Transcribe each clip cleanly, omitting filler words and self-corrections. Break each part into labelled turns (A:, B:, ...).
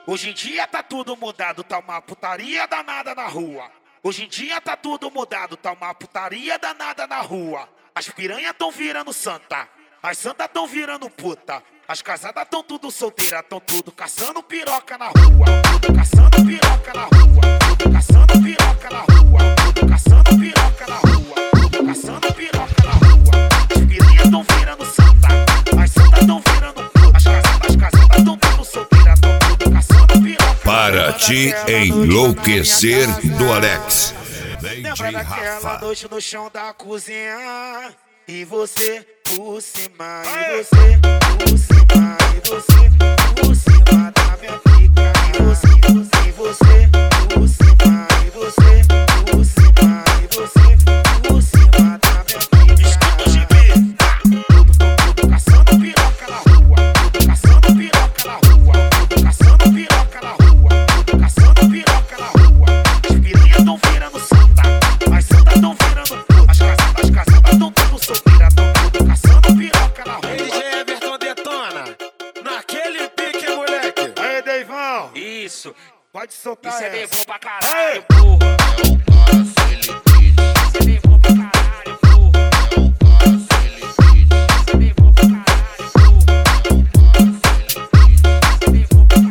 A: Hoje em dia tá tudo mudado, tá uma putaria danada na rua. Hoje em dia tá tudo mudado, tá uma putaria danada na rua. As piranhas tão virando santa, as santas tão virando puta. As casadas tão tudo solteiras, tão tudo caçando piroca na rua. Tudo caçando piroca na rua, tudo caçando piroca na rua, tudo caçando piroca na rua, tudo caçando piroca na rua. As piranhas tão virando santa, as santas tão virando puta. As casadas tão tudo solteiras, tão tudo caçando piroca.
B: Para te enlouquecer do Alex.
A: Lembra daquela noite no chão da cozinha? E você por cima, e você por cima, e você por cima da minha pica. E você por cima, e você por cima, e você por cima da minha pica. Escuta o gibi. Tudo caçando piroca na rua, tudo caçando piroca na rua, tudo caçando piroca na rua, tudo caçando piroca na rua. As piranhas tão virando santa, as santas tão virando puta. As casadas tão tudo solteiras, tão tudo caçando piroca na rua.
C: DJ Everton detona, naquele pique, moleque.
A: Aí, Deivão.
C: Isso,
A: Pode soltar
C: isso é
A: essa.
C: bem bom pra caralho, porra.
D: É o cara Celebrit,
C: Isso é bem bom pra caralho, porra.
D: é o cara Celebrit,
C: Isso é bem bom pra caralho, porra.
D: é o cara Celebrit,
C: Isso é bem bom pra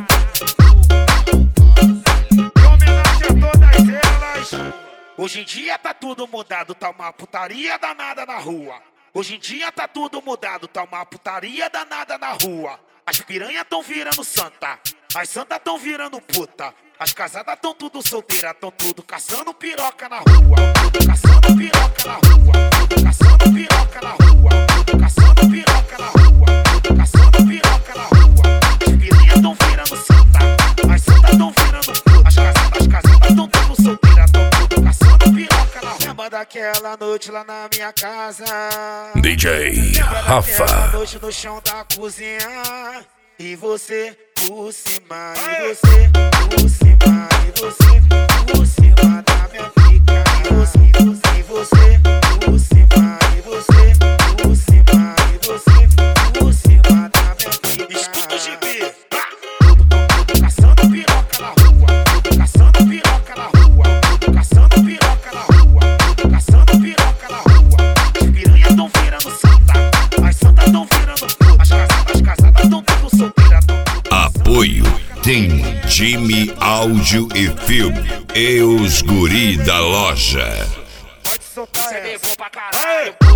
C: caralho, porra.
A: Em homenagem a todas elas. Hoje em dia tá tudo mudado, tá uma putaria danada na rua. Hoje em dia tá tudo mudado, tá uma putaria danada na rua. As piranhas tão virando santa, as santas tão virando puta. As casadas tão tudo solteiras, tão tudo caçando piroca na rua. Tudo caçando piroca na rua, tudo caçando piroca na rua, tudo caçando piroca na rua, tudo caçando piroca na rua. As piranhas tão virando santa, as santas tão virando puta. As casadas tão tudo solteiras, tão tudo caçando piroca na rua. Lembra daquela noite lá na minha casa?
B: DJ Rafa.
A: Aquela noite no chão da cozinha. E você por cima, e você por cima, e você por cima da minha pica. E você por cima, e você por cima, e você por cima da minha pica. Escuta o gibi. Tudo caçando piroca na rua, tudo caçando piroca na rua, tudo caçando piroca na rua, tudo caçando piroca na rua. As piranhas tão virando santa, as santas tão virando puta. As casadas tão tudo solteiras, tão tudo.
B: Apoio tem Jimmy Áudio e Filme e os guri da loja.
A: Pode soltar
C: Isso é bem
A: essa.
C: bom pra caralho, porra.